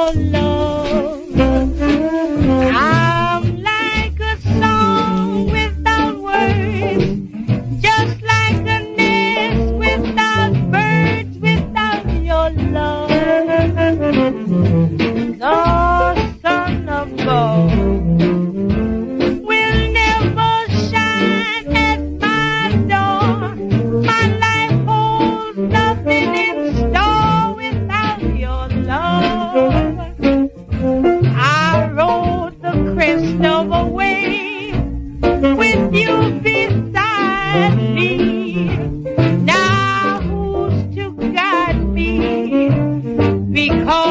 your love. I'm like a song without words, just like a nest without birds, without your love. The sun of gold will never shine at my door. My life holds nothing in store without your love. I rode the crest of a wave with you beside me. Now who's to guide me? Because